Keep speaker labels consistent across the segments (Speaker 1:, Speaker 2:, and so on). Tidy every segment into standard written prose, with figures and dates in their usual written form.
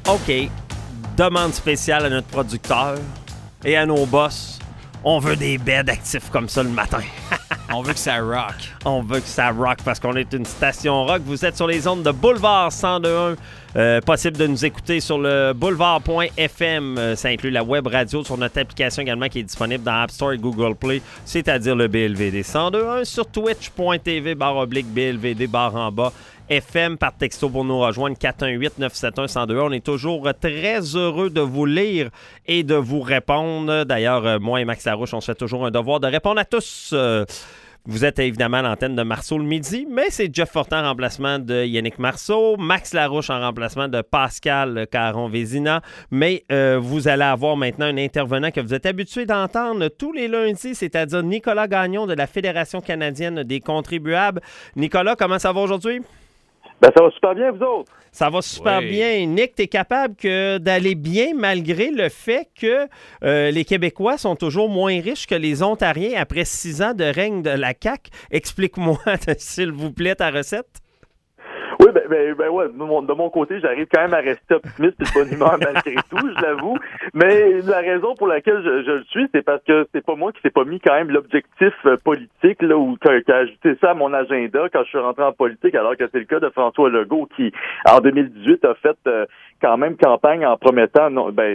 Speaker 1: OK, demande spéciale à notre producteur et à nos boss. On veut des beds actifs comme ça le matin.
Speaker 2: On veut que ça rock.
Speaker 1: On veut que ça rock parce qu'on est une station rock. Vous êtes sur les ondes de Boulevard 102.1. Possible de nous écouter sur le boulevard.fm. Ça inclut la web radio sur notre application également qui est disponible dans App Store et Google Play, c'est-à-dire le BLVD 102.1 sur twitch.tv/BLVD/en-bas. FM par texto pour nous rejoindre 418-971-1021. On est toujours très heureux de vous lire et de vous répondre. D'ailleurs, moi et Max Larouche, on se fait toujours un devoir de répondre à tous. Vous êtes évidemment à l'antenne de Marceau le midi, mais c'est Jeff Fortin en remplacement de Yannick Marceau, Max Larouche en remplacement de Pascal Caron-Vézina. Mais vous allez avoir maintenant un intervenant que vous êtes habitué d'entendre tous les lundis, c'est-à-dire Nicolas Gagnon de la Fédération canadienne des contribuables. Nicolas, comment ça va aujourd'hui?
Speaker 3: Ben, ça va super bien, vous autres.
Speaker 1: Ça va super bien. Nick, tu es capable d'aller bien malgré le fait que les Québécois sont toujours moins riches que les Ontariens après 6 ans de règne de la CAQ. Explique-moi, s'il vous plaît, ta recette.
Speaker 3: Oui, ben ouais, de mon côté, j'arrive quand même à rester optimiste et de bonne humeur malgré tout, je l'avoue. Mais la raison pour laquelle je le suis, c'est parce que c'est pas moi qui s'est pas mis quand même l'objectif politique, là, ou qui a ajouté ça à mon agenda quand je suis rentré en politique, alors que c'est le cas de François Legault qui, en 2018, a fait quand même campagne en promettant,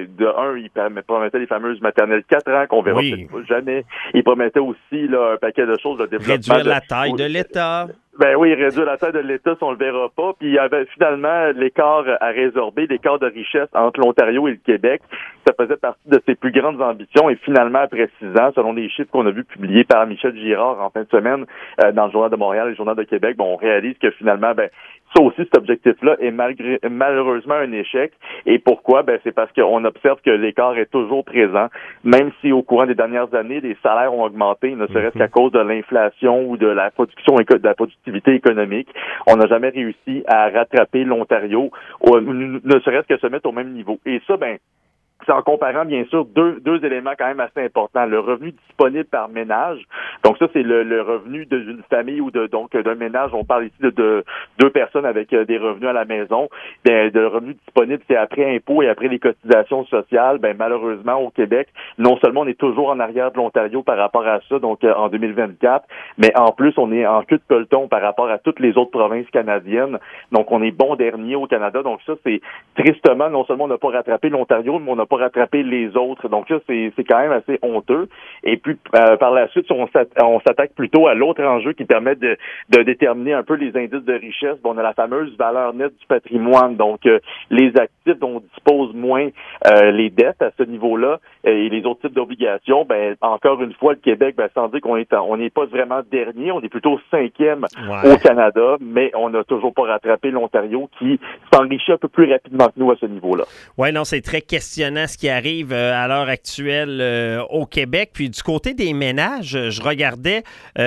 Speaker 3: il promettait les fameuses maternelles 4 ans qu'on verra peut-être jamais. Il promettait aussi là, un paquet de choses, le développement.
Speaker 1: Réduire la taille de l'État.
Speaker 3: Ben oui, réduire la taille de l'État si on le verra pas. Puis il y avait finalement l'écart à résorber, l'écart de richesse entre l'Ontario et le Québec. Ça faisait partie de ses plus grandes ambitions. Et finalement, après 6 ans, selon les chiffres qu'on a vus publiés par Michel Girard en fin de semaine dans le Journal de Montréal et le Journal de Québec, on réalise que finalement, ça aussi, cet objectif-là est malheureusement un échec. Et pourquoi? C'est parce qu'on observe que l'écart est toujours présent, même si au courant des dernières années, les salaires ont augmenté, ne serait-ce qu'à cause de l'inflation ou de la productivité économique. On n'a jamais réussi à rattraper l'Ontario, ne serait-ce que se mettre au même niveau. Et ça, c'est en comparant, bien sûr, deux éléments quand même assez importants. Le revenu disponible par ménage. Donc, ça, c'est le revenu d'une famille ou d'un ménage. On parle ici de 2 personnes avec des revenus à la maison. Le revenu disponible, c'est après impôts et après les cotisations sociales. Malheureusement, au Québec, non seulement on est toujours en arrière de l'Ontario par rapport à ça, donc en 2024, mais en plus, on est en queue de peloton par rapport à toutes les autres provinces canadiennes. Donc, on est bon dernier au Canada. Donc, ça, c'est tristement, non seulement on n'a pas rattrapé l'Ontario, mais on n'a pas rattraper les autres. Donc ça, c'est quand même assez honteux. Et puis, par la suite, on s'attaque plutôt à l'autre enjeu qui permet de déterminer un peu les indices de richesse. On a la fameuse valeur nette du patrimoine. Donc, les actifs dont on dispose moins les dettes à ce niveau-là et les autres types d'obligations, encore une fois, le Québec, sans dire on n'est pas vraiment dernier, on est plutôt 5e au Canada, mais on n'a toujours pas rattrapé l'Ontario qui s'enrichit un peu plus rapidement que nous à ce niveau-là.
Speaker 1: Oui, non, c'est très questionnant ce qui arrive à l'heure actuelle au Québec. Puis du côté des ménages, je regardais,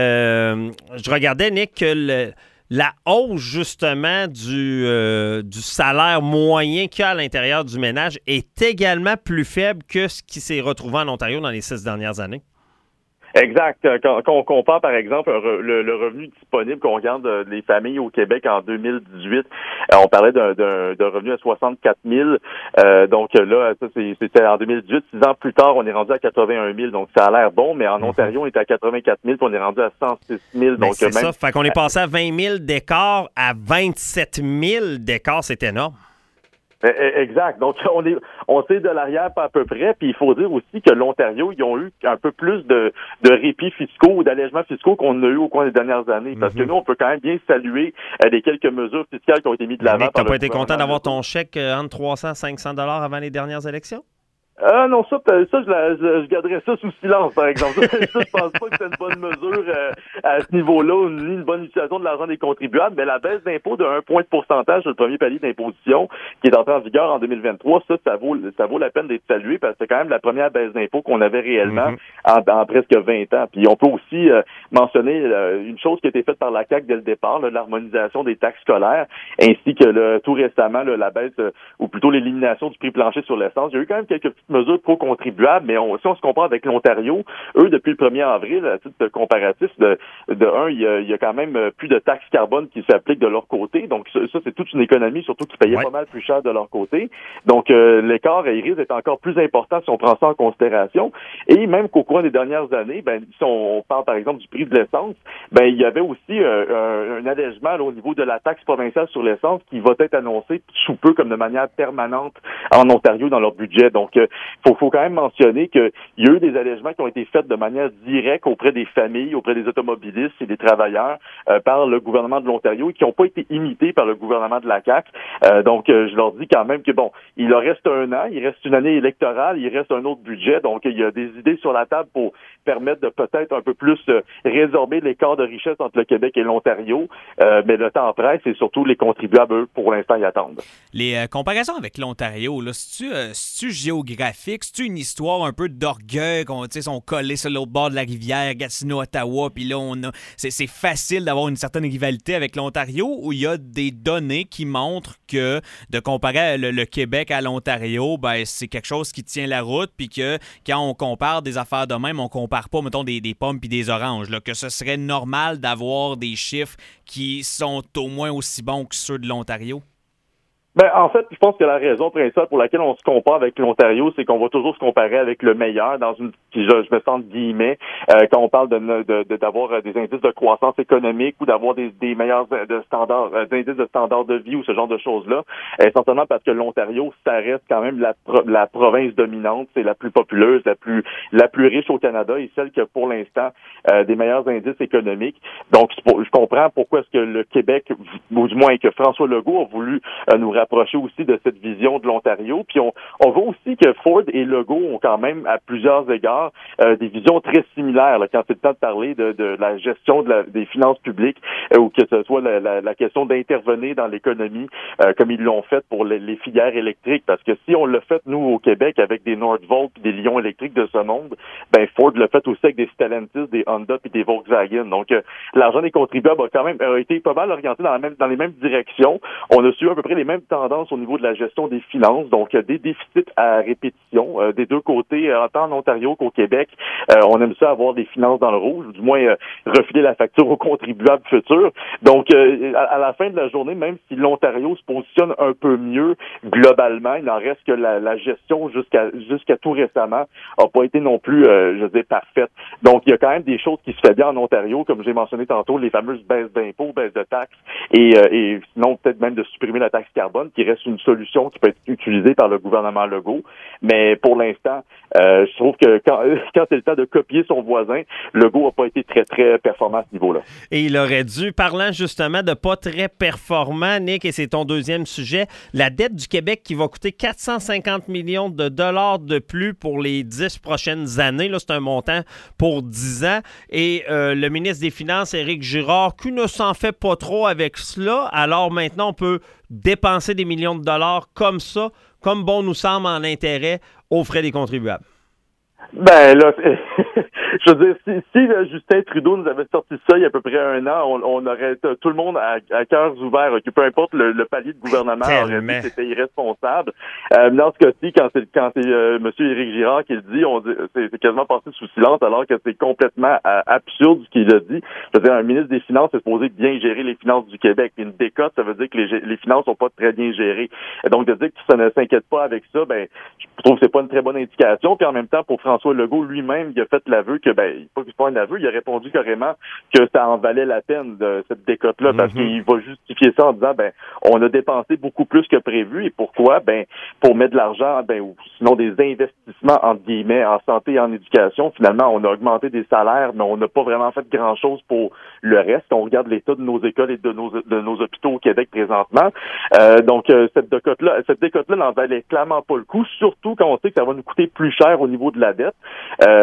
Speaker 1: Nick, que la hausse justement du salaire moyen qu'il y a à l'intérieur du ménage est également plus faible que ce qui s'est retrouvé en Ontario dans les 6 dernières années.
Speaker 3: Exact. Quand on compare, par exemple, le revenu disponible, qu'on regarde les familles au Québec en 2018, on parlait d'un revenu à 64 000. Donc là, ça c'était en 2018. 6 ans plus tard, on est rendu à 81 000. Donc ça a l'air bon, mais en Ontario, on est à 84 000, puis on est rendu à 106 000. Donc
Speaker 1: c'est ça. Fait qu'on est passé à 20 000 d'écart à 27 000 d'écart. C'est énorme.
Speaker 3: Exact. Donc, on sait de l'arrière pas à peu près. Puis il faut dire aussi que l'Ontario, ils ont eu un peu plus de répits fiscaux ou d'allègements fiscaux qu'on a eu au cours des dernières années. Parce que nous, on peut quand même bien saluer les quelques mesures fiscales qui ont été mises de l'avant.
Speaker 1: T'as pas été content d'avoir ton chèque entre 300 et 500 $ avant les dernières élections?
Speaker 3: Ah non, je garderais ça sous silence, par exemple. Ça, je pense pas que c'est une bonne mesure à ce niveau-là, ni une bonne utilisation de l'argent des contribuables. Mais la baisse d'impôt de 1 point de pourcentage sur le premier palier d'imposition qui est entré en vigueur en 2023, ça vaut la peine d'être salué parce que c'est quand même la première baisse d'impôt qu'on avait réellement en presque 20 ans. Puis on peut aussi mentionner une chose qui a été faite par la CAQ dès le départ, l'harmonisation des taxes scolaires, ainsi que tout récemment la baisse ou plutôt l'élimination du prix plancher sur l'essence. Il y a eu quand même quelques petites mesure pro-contribuable, mais si on se compare avec l'Ontario, eux, depuis le 1er avril, à titre comparatif, de un, il y a quand même plus de taxes carbone qui s'appliquent de leur côté. Donc, ça c'est toute une économie, surtout qui payait pas mal plus cher de leur côté. Donc, l'écart risque d'être encore plus important si on prend ça en considération. Et même qu'au cours des dernières années, si on parle par exemple du prix de l'essence, il y avait aussi un allègement là, au niveau de la taxe provinciale sur l'essence qui va être annoncé sous peu comme de manière permanente en Ontario dans leur budget. Donc, faut quand même mentionner qu'il y a eu des allègements qui ont été faits de manière directe auprès des familles, auprès des automobilistes et des travailleurs par le gouvernement de l'Ontario et qui n'ont pas été imités par le gouvernement de la CAQ. Donc, je leur dis quand même que il leur reste un an, il reste une année électorale, il reste un autre budget. Donc, il y a des idées sur la table pour permettre de peut-être un peu plus résorber l'écart de richesse entre le Québec et l'Ontario. Mais le temps presse et surtout les contribuables, eux, pour l'instant, y attendent.
Speaker 2: Les comparaisons avec l'Ontario, là, c'est-tu géographique? C'est-tu une histoire un peu d'orgueil qu'on sont collés sur l'autre bord de la rivière, Gatineau, Ottawa, puis là, c'est facile d'avoir une certaine rivalité avec l'Ontario, ou il y a des données qui montrent que de comparer le Québec à l'Ontario, c'est quelque chose qui tient la route, puis que quand on compare des affaires de même, on compare pas, mettons, des pommes puis des oranges, là, que ce serait normal d'avoir des chiffres qui sont au moins aussi bons que ceux de l'Ontario?
Speaker 3: En fait, je pense que la raison principale pour laquelle on se compare avec l'Ontario, c'est qu'on va toujours se comparer avec le meilleur dans une, je me sens entre guillemets, quand on parle d'avoir des indices de croissance économique ou d'avoir des meilleurs standards, des indices de standards de vie ou ce genre de choses-là, essentiellement parce que l'Ontario, ça reste quand même la province dominante, c'est la plus populeuse, la plus riche au Canada et celle qui a pour l'instant des meilleurs indices économiques. Donc, je comprends pourquoi est-ce que le Québec, ou du moins que François Legault a voulu nous rapprocher aussi de cette vision de l'Ontario. Puis on voit aussi que Ford et Legault ont quand même, à plusieurs égards, des visions très similaires là, quand c'est le temps de parler de la gestion des finances publiques ou que ce soit la question d'intervenir dans l'économie comme ils l'ont fait pour les filières électriques. Parce que si on l'a fait, nous, au Québec, avec des Nordvolt et des Lion électriques de ce monde, Ford l'a fait aussi avec des Stellantis, des Honda et des Volkswagen. Donc, l'argent des contribuables a quand même été pas mal orienté dans les mêmes directions. On a suivi à peu près les mêmes tendances au niveau de la gestion des finances, donc des déficits à répétition des deux côtés, tant en Ontario qu'au Québec. On aime ça avoir des finances dans le rouge, ou du moins refiler la facture aux contribuables futurs. Donc, à la fin de la journée, même si l'Ontario se positionne un peu mieux globalement, il n'en reste que la gestion jusqu'à tout récemment n'a pas été non plus, parfaite. Donc, il y a quand même des choses qui se font bien en Ontario, comme j'ai mentionné tantôt, les fameuses baisses d'impôts, baisses de taxes, et sinon peut-être même de supprimer la taxe carbone, qui reste une solution qui peut être utilisée par le gouvernement Legault. Mais pour l'instant, je trouve que quand c'est le temps de copier son voisin, Legault n'a pas été très, très performant à ce niveau-là.
Speaker 1: Et il aurait dû, parlant justement de pas très performant, Nick, et c'est ton deuxième sujet, la dette du Québec qui va coûter 450 millions de dollars de plus pour les 10 prochaines années. Là, c'est un montant pour 10 ans. Et le ministre des Finances, Éric Girard, qui ne s'en fait pas trop avec cela. Alors maintenant, on peut dépenser des millions de dollars comme ça, comme bon nous semble en intérêt aux frais des contribuables.
Speaker 3: Là, je veux dire, si Justin Trudeau nous avait sorti ça il y a à peu près un an, on aurait tout le monde à cœurs ouverts, que peu importe le palier de gouvernement, aurait dit que c'était irresponsable. Dans ce cas-ci, quand c'est M. Éric Girard qui le dit, c'est quasiment passé sous silence, alors que c'est complètement absurde ce qu'il a dit. Je veux dire, un ministre des Finances est supposé bien gérer les finances du Québec. Une décote, ça veut dire que les finances sont pas très bien gérées. Et donc, de dire que ça ne s'inquiète pas avec ça, je trouve que c'est pas une très bonne indication. Puis en même temps, pour François Legault lui-même, il a fait l'aveu que, pas un aveu, il a répondu carrément que ça en valait la peine de cette décote-là, parce qu'il va justifier ça en disant, on a dépensé beaucoup plus que prévu. Et pourquoi? Pour mettre de l'argent, ou sinon des investissements, entre guillemets, en santé et en éducation. Finalement, on a augmenté des salaires, mais on n'a pas vraiment fait grand-chose pour le reste. On regarde l'état de nos écoles et de nos hôpitaux au Québec présentement. Donc, cette décote-là n'en valait clairement pas le coup, surtout quand on sait que ça va nous coûter plus cher au niveau de la dette, parce que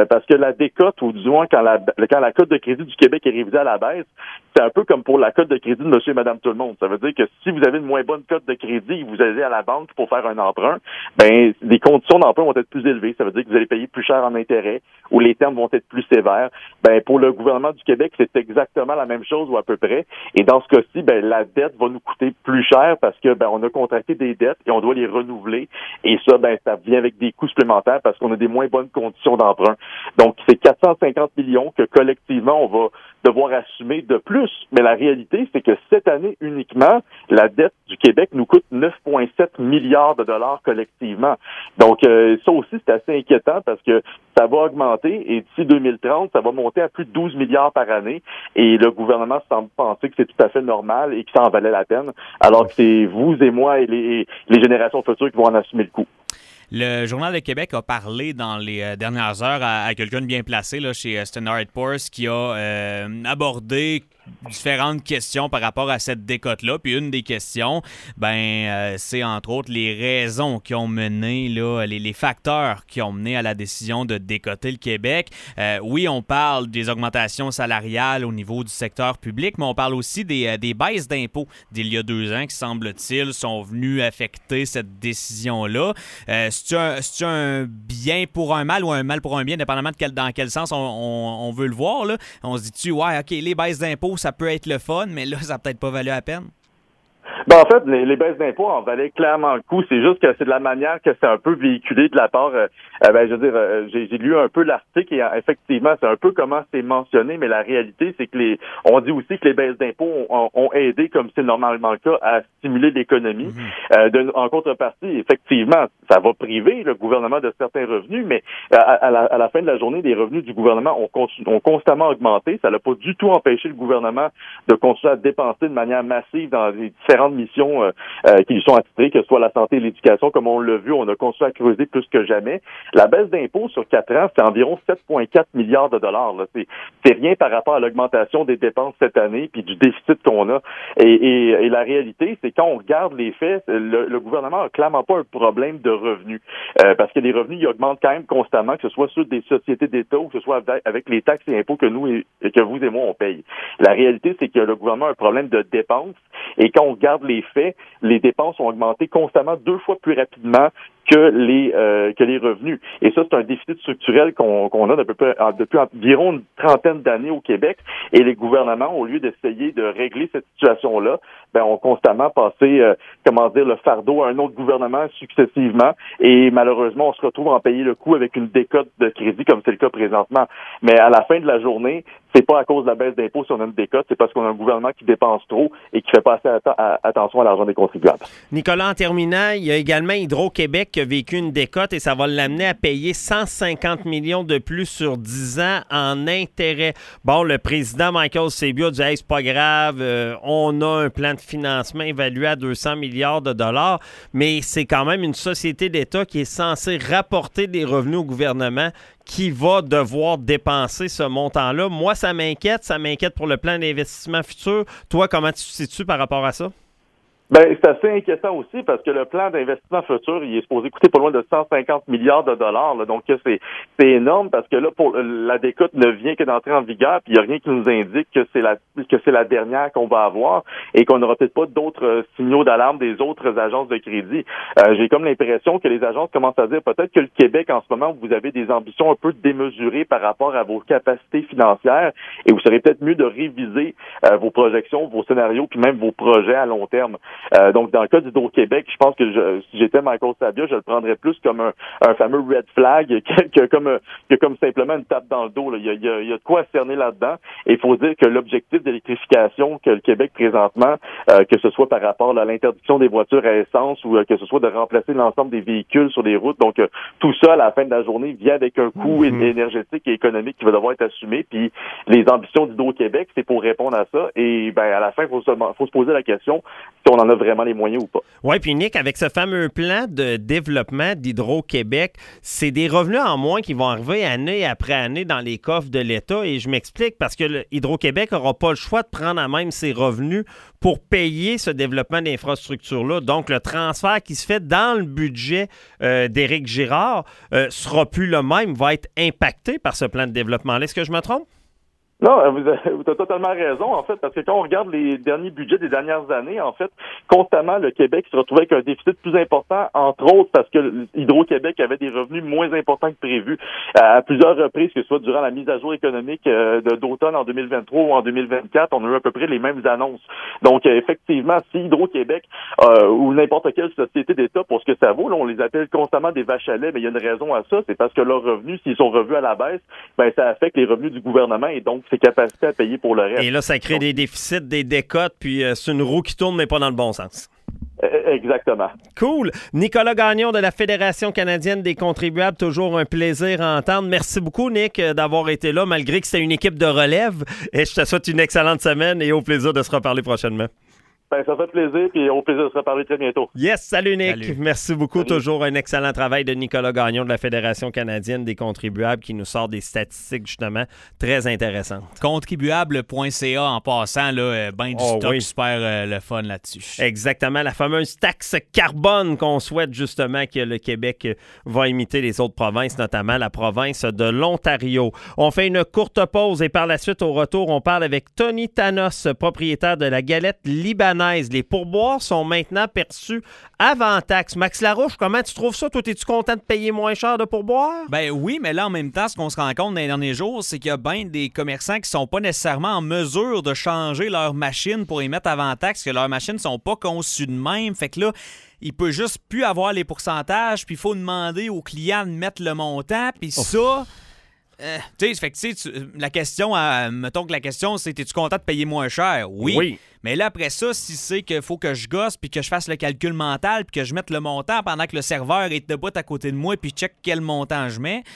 Speaker 3: la décote, ou du moins quand la cote de crédit du Québec est révisée à la baisse, c'est un peu comme pour la cote de crédit de monsieur et madame tout le monde. Ça veut dire que si vous avez une moins bonne cote de crédit et vous allez à la banque pour faire un emprunt, ben les conditions d'emprunt vont être plus élevées. Ça veut dire que vous allez payer plus cher en intérêt ou les termes vont être plus sévères. Ben pour le gouvernement du Québec, c'est exactement la même chose ou à peu près. Et dans ce cas-ci, ben la dette va nous coûter plus cher parce que ben on a contracté des dettes et on doit les renouveler. Et ça, ben ça vient avec des coûts supplémentaires parce qu'on a des moins bonnes conditions d'emprunt. Donc c'est 450 millions que collectivement on va devoir assumer de plus. Mais la réalité, c'est que cette année uniquement, la dette du Québec nous coûte 9,7 milliards de dollars collectivement. Donc, ça aussi, c'est assez inquiétant parce que ça va augmenter et d'ici 2030, ça va monter à plus de 12 milliards par année. Et le gouvernement semble penser que c'est tout à fait normal et que ça en valait la peine, alors que c'est vous et moi et les générations futures qui vont en assumer le coût.
Speaker 2: Le Journal de Québec a parlé dans les dernières heures à quelqu'un de bien placé là, chez Standard & Poor's qui a abordé différentes questions par rapport à cette décote-là. Puis une des questions, c'est entre autres les raisons qui ont mené, là, les facteurs qui ont mené à la décision de décoter le Québec. Oui, on parle des augmentations salariales au niveau du secteur public, mais on parle aussi des baisses d'impôts d'il y a 2 ans qui, semble-t-il, sont venues affecter cette décision-là. C'est-tu un bien pour un mal ou un mal pour un bien, dépendamment dans quel sens on veut le voir, là? On se dit-tu, ouais, OK, les baisses d'impôts, ça peut être le fun, mais là, ça n'a peut-être pas valu la peine.
Speaker 3: Ben, en fait, les baisses d'impôts en valaient clairement le coup. C'est juste que c'est de la manière que c'est un peu véhiculé de la part... j'ai lu un peu l'article et effectivement, c'est un peu comment c'est mentionné, mais la réalité, c'est que on dit aussi que les baisses d'impôts ont aidé, comme c'est normalement le cas, à stimuler l'économie. En contrepartie, effectivement, ça va priver le gouvernement de certains revenus, mais à la fin de la journée, les revenus du gouvernement ont constamment augmenté. Ça n'a pas du tout empêché le gouvernement de continuer à dépenser de manière massive dans les différentes missions qui lui sont attitrées, que ce soit la santé et l'éducation. Comme on l'a vu, on a continué à creuser plus que jamais. La baisse d'impôts sur 4 ans, c'est environ 7,4 milliards de dollars. Là. C'est rien par rapport à l'augmentation des dépenses cette année puis du déficit qu'on a. Et la réalité, c'est quand on regarde les faits, le gouvernement n'a clairement pas un problème de revenus. Parce que les revenus, ils augmentent quand même constamment, que ce soit sur des sociétés d'État ou que ce soit avec les taxes et impôts que nous et que vous et moi, on paye. La réalité, c'est que le gouvernement a un problème de dépenses. Et quand on regarde les faits, les dépenses ont augmenté constamment 2 fois plus rapidement que les revenus. Et ça, c'est un déficit structurel qu'on a depuis environ une trentaine d'années au Québec. Et les gouvernements, au lieu d'essayer de régler cette situation-là, ont constamment passé, le fardeau à un autre gouvernement successivement. Et malheureusement, on se retrouve à en payer le coup avec une décote de crédit, comme c'est le cas présentement. Mais à la fin de la journée, c'est pas à cause de la baisse d'impôts si on a une décote, c'est parce qu'on a un gouvernement qui dépense trop et qui fait pas assez attention à l'argent des contribuables.
Speaker 1: Nicolas, en terminant, il y a également Hydro-Québec qui a vécu une décote et ça va l'amener à payer 150 millions de plus sur 10 ans en intérêt. Bon, le président Michael Sebia a dit hey, c'est pas grave, on a un plan de financement évalué à 200 milliards de dollars, mais c'est quand même une société d'État qui est censée rapporter des revenus au gouvernement qui va devoir dépenser ce montant-là. Moi, ça m'inquiète pour le plan d'investissement futur. Toi, comment tu te situes par rapport à ça?
Speaker 3: C'est assez inquiétant aussi parce que le plan d'investissement futur, il est supposé coûter pas loin de 150 milliards de dollars. Là. Donc, c'est énorme parce que là, pour la décote ne vient que d'entrer en vigueur, puis il n'y a rien qui nous indique que c'est la dernière qu'on va avoir et qu'on n'aura peut-être pas d'autres signaux d'alarme des autres agences de crédit. J'ai comme l'impression que les agences commencent à dire peut-être que le Québec, en ce moment, vous avez des ambitions un peu démesurées par rapport à vos capacités financières et vous serez peut-être mieux de réviser vos projections, vos scénarios, puis même vos projets à long terme. Donc, dans le cas d'Hydro-Québec, je pense que si j'étais Michael Sabia, je le prendrais plus comme un fameux red flag que comme simplement une tape dans le dos. Là. Il y a de quoi cerner là-dedans. Et il faut dire que l'objectif d'électrification que le Québec présentement, que ce soit par rapport à l'interdiction des voitures à essence ou que ce soit de remplacer l'ensemble des véhicules sur les routes, donc tout ça, à la fin de la journée, vient avec un coût énergétique et économique qui va devoir être assumé. Puis les ambitions d'Hydro-Québec, c'est pour répondre à ça. Et à la fin, il faut se poser la question si on en en a vraiment les moyens ou pas.
Speaker 1: Oui, puis Nick, avec ce fameux plan de développement d'Hydro-Québec, c'est des revenus en moins qui vont arriver année après année dans les coffres de l'État. Et je m'explique parce que Hydro-Québec n'aura pas le choix de prendre à même ses revenus pour payer ce développement d'infrastructures-là. Donc, le transfert qui se fait dans le budget d'Éric Girard sera plus le même, va être impacté par ce plan de développement-là. Est-ce que je me trompe?
Speaker 3: Non, vous avez totalement raison, en fait, parce que quand on regarde les derniers budgets des dernières années, en fait, constamment, le Québec se retrouvait avec un déficit plus important, entre autres parce que Hydro-Québec avait des revenus moins importants que prévu à plusieurs reprises, que ce soit durant la mise à jour économique d'automne en 2023 ou en 2024, on a eu à peu près les mêmes annonces. Donc, effectivement, si Hydro-Québec ou n'importe quelle société d'État, pour ce que ça vaut, là, on les appelle constamment des vaches à lait, mais il y a une raison à ça, c'est parce que leurs revenus, s'ils sont revus à la baisse, ben ça affecte les revenus du gouvernement et donc ses capacités à payer pour le reste.
Speaker 1: Et là, ça crée des déficits, des décotes, puis c'est une roue qui tourne, mais pas dans le bon sens.
Speaker 3: Exactement.
Speaker 1: Cool. Nicolas Gagnon de la Fédération canadienne des contribuables, toujours un plaisir à entendre. Merci beaucoup, Nick, d'avoir été là, malgré que c'était une équipe de relève. Et je te souhaite une excellente semaine et au plaisir de se reparler prochainement.
Speaker 3: Ben, ça fait plaisir, puis au plaisir de se reparler très bientôt.
Speaker 1: Yes, salut Nick.
Speaker 2: Salut.
Speaker 1: Merci beaucoup.
Speaker 3: Salut.
Speaker 1: Toujours un excellent travail de Nicolas Gagnon de la Fédération canadienne des contribuables qui nous sort des statistiques justement très intéressantes.
Speaker 2: Contribuable.ca en passant, là, ben du stock
Speaker 1: oui.
Speaker 2: super le fun là-dessus.
Speaker 1: Exactement, la fameuse taxe carbone qu'on souhaite justement que le Québec va imiter les autres provinces, notamment la province de l'Ontario. On fait une courte pause et par la suite, au retour, on parle avec Tony Thanos, propriétaire de la galette libanaise. Les pourboires sont maintenant perçus avant taxe. Max Larouche, comment tu trouves ça? Toi, es-tu content de payer moins cher de pourboires?
Speaker 2: Ben oui, mais là, en même temps, ce qu'on se rend compte dans les derniers jours, c'est qu'il y a bien des commerçants qui sont pas nécessairement en mesure de changer leur machine pour y mettre avant taxe, que leurs machines sont pas conçues de même. Fait que là, il peut juste plus avoir les pourcentages, puis il faut demander aux clients de mettre le montant, puis ça... tu sais, la question, mettons que la question, c'est es-tu content de payer moins cher? Oui. Mais là, après ça, si c'est qu'il faut que je gosse puis que je fasse le calcul mental puis que je mette le montant pendant que le serveur est debout à côté de moi puis check quel montant je mets,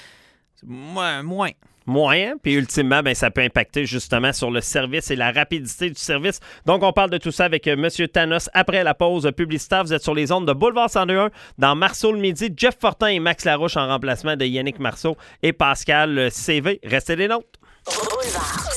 Speaker 2: moins.
Speaker 1: Moins, puis ultimement, ben, ça peut impacter justement sur le service et la rapidité du service. Donc, on parle de tout ça avec M. Thanos après la pause publicitaire. Vous êtes sur les ondes de Boulevard 102.1 dans Marceau le midi. Jeff Fortin et Max Larouche en remplacement de Yannick Marceau et Pascal CV. Restez des nôtres.
Speaker 4: Boulevard.